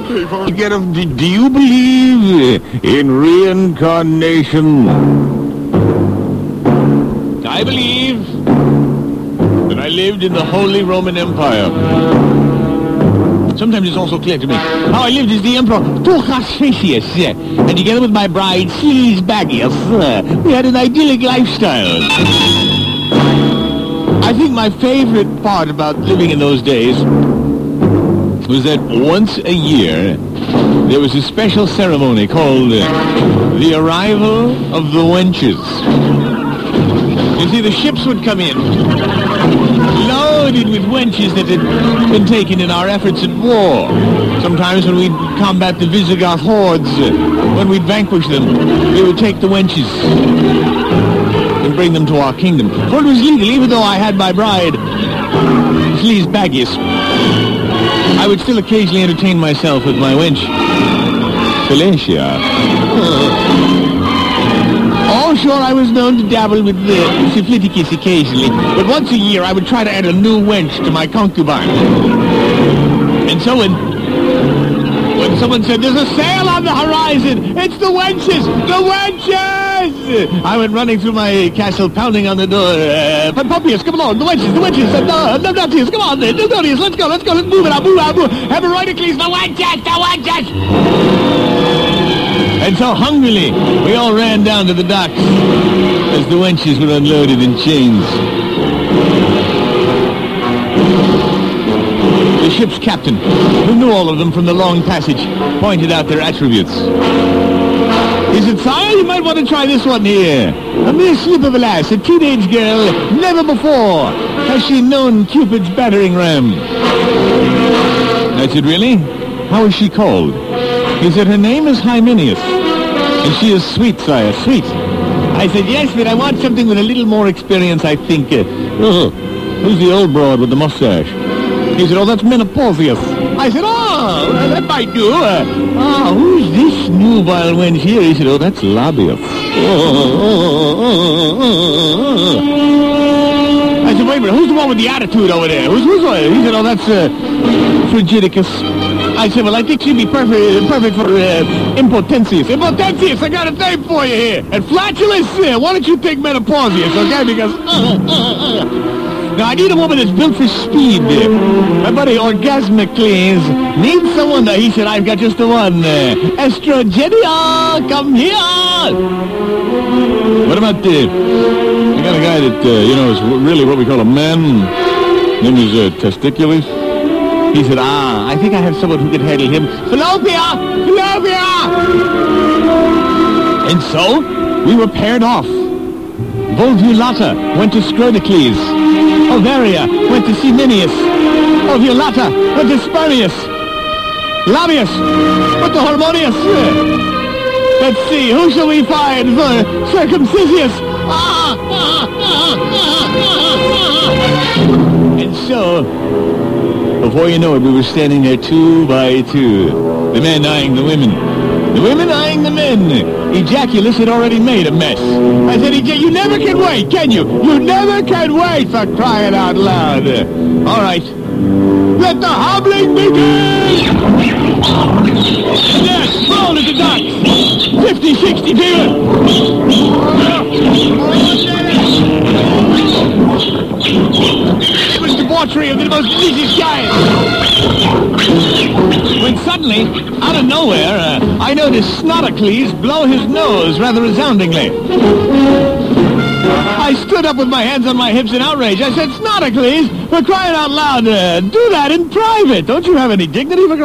Do you believe in reincarnation? I believe that I lived in the Holy Roman Empire. Sometimes it's also clear to me how I lived as the Emperor Tuchasius, and together with my bride, Sleaze Baggius, we had an idyllic lifestyle. I think my favorite part about living in those days was that once a year there was a special ceremony called the Arrival of the Wenches. You see, the ships would come in, loaded with wenches that had been taken in our efforts at war. Sometimes when we'd combat the Visigoth hordes, when we'd vanquish them, they would take the wenches and bring them to our kingdom. For it was legal, even though I had my bride, Sleaze Baggius, I would still occasionally entertain myself with my wench, Felicia. Oh, sure, I was known to dabble with the syphiliticus occasionally, but once a year I would try to add a new wench to my concubine. And so when someone said, "There's a sail on the horizon! It's the wenches! The wenches!" I went running through my castle, pounding on the door. Pompeius, come along, the wenches! No, Nottius, come on, Nottius, let's go, let's move it up, move. Heberocles, the wenches! And so hungrily, we all ran down to the docks as the wenches were unloaded in chains. The ship's captain, who knew all of them from the long passage, pointed out their attributes. He said, "Sire, you might want to try this one here. A mere slip of a lass, a teenage girl, never before has she known Cupid's battering ram." I said, "Really? How is she called?" He said, "Her name is Hymenius, and she is sweet, sire, sweet." I said, "Yes, but I want something with a little more experience, I think." Who's the old broad with the mustache? He said, "Oh, that's Menopausius." I said, "Oh, that might do. Who's this nubile wench here?" He said, "Oh, that's Labius." I said, "Wait a minute, who's the one with the attitude over there? Who's He said, "Oh, that's Frigidicus." I said, "Well, I think she'd be perfect for Impotentius." Impotentius, I got a name for you here. And Flatulence, why don't you take Menopausius, okay? Because, now, I need a woman that's built for speed. My buddy Orgasmicles needs someone that he said, "I've got just the one. Estrogenia, come here." What about I got a guy that, is really what we call a man. Name is Testiculus. He said, "I think I have someone who can handle him. Fallopian! And so, we were paired off. Volvulata went to Scrodicles. Ovaria went to Seminius. Ovulata went to Spermius. Labius went to Harmonius. Let's see, who shall we find for Circumcisius? And so, before you know it, we were standing there 2 by 2. The men eyeing the women. The women eyeing the men. Ejaculus had already made a mess. I said, "You never can wait, can you? You never can wait, for crying out loud." All right. Let the hobbling begin! Yes, roll at the docks. 50, 60 people. It was debauchery of the most vicious kind. When suddenly, out of nowhere, I noticed Snodocles blow his nose rather resoundingly. I stood up with my hands on my hips in outrage. I said, "Snodocles, for crying out loud, do that in private. Don't you have any dignity, for